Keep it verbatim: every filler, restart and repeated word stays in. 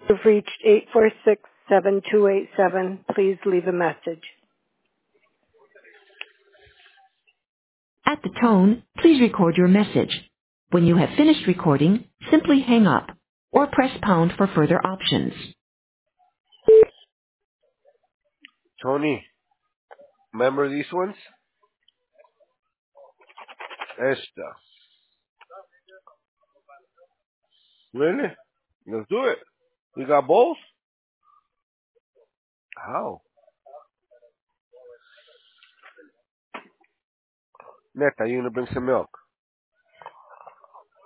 You've reached eight four six, seven two eight seven. Please leave a message. At the tone, please record your message. When you have finished recording, simply hang up or press pound for further options. Tony, remember these ones? Esta. Really? Let's do it. You got both? How? Neta, you gonna bring some milk?